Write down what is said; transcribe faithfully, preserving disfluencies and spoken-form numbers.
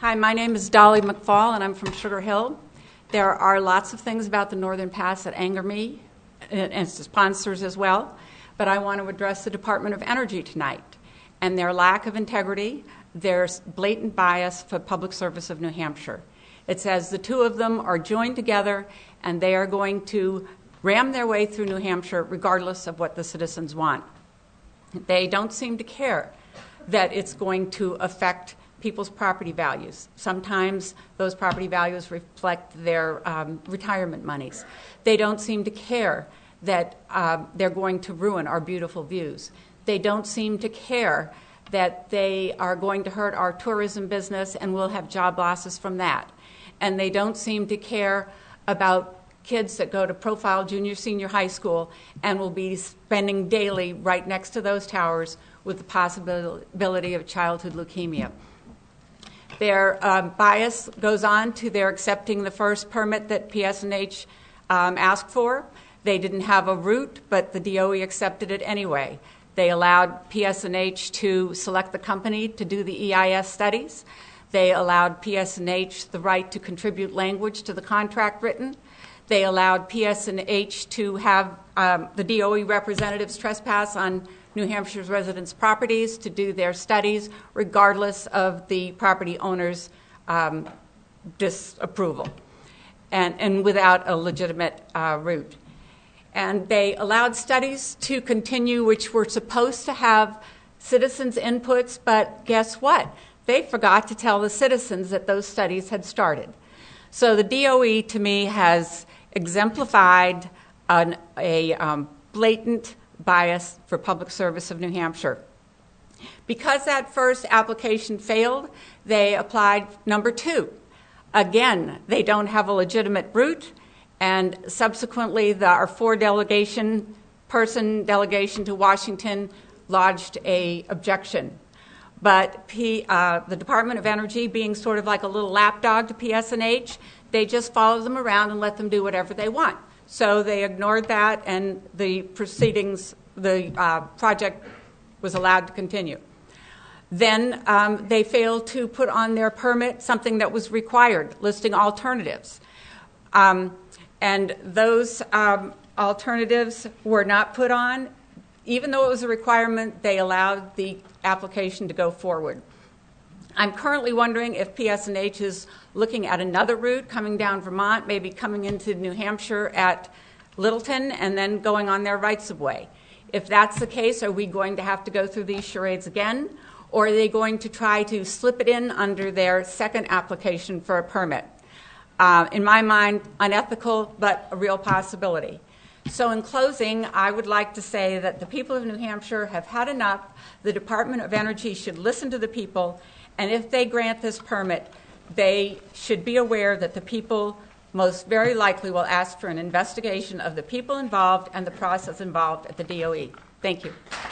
Hi, my name is Dolly McFall, and I'm from Sugar Hill. There are lots of things about the Northern Pass that anger me, and, and sponsors as well, but I want to address the Department of Energy tonight and their lack of integrity, their blatant bias for public service of New Hampshire. It says the two of them are joined together, and they are going to ram their way through New Hampshire regardless of what the citizens want. They don't seem to care that it's going to affect people's property values. Sometimes those property values reflect their um, retirement monies. They don't seem to care that uh, they're going to ruin our beautiful views. They don't seem to care that they are going to hurt our tourism business and we'll have job losses from that. And they don't seem to care about kids that go to Profile Junior Senior High School and will be spending daily right next to those towers with the possibility of childhood leukemia. Their um, bias goes on to their accepting the first permit that P S N H um, asked for. They didn't have a route, but the D O E accepted it anyway. They allowed P S N H to select the company to do the E I S studies. They allowed P S N H the right to contribute language to the contract written. They allowed P S N H to have um, the D O E representatives trespass on New Hampshire's residents' properties to do their studies, regardless of the property owner's um, disapproval, and, and without a legitimate uh, route. And they allowed studies to continue, which were supposed to have citizens' inputs, but guess what? They forgot to tell the citizens that those studies had started. So the D O E, to me, has exemplified an, a um, blatant bias for public service of New Hampshire. Because that first application failed, they applied number two. Again, they don't have a legitimate route, and subsequently the, our four delegation person delegation to Washington lodged a objection. But P, uh, the Department of Energy, being sort of like a little lapdog to P S N H, they just follow them around and let them do whatever they want. So they ignored that, and the proceedings, the uh, project was allowed to continue. Then um, they failed to put on their permit something that was required, listing alternatives. Um, and those um, alternatives were not put on. Even though it was a requirement, they allowed the application to go forward. I'm currently wondering if P S N H is looking at another route, coming down Vermont, maybe coming into New Hampshire at Littleton and then going on their rights-of-way. If that's the case, are we going to have to go through these charades again? Or are they going to try to slip it in under their second application for a permit? Uh, in my mind, unethical, but a real possibility. So in closing, I would like to say that the people of New Hampshire have had enough. The Department of Energy should listen to the people, and if they grant this permit, they should be aware that the people most very likely will ask for an investigation of the people involved and the process involved at the D O E. Thank you.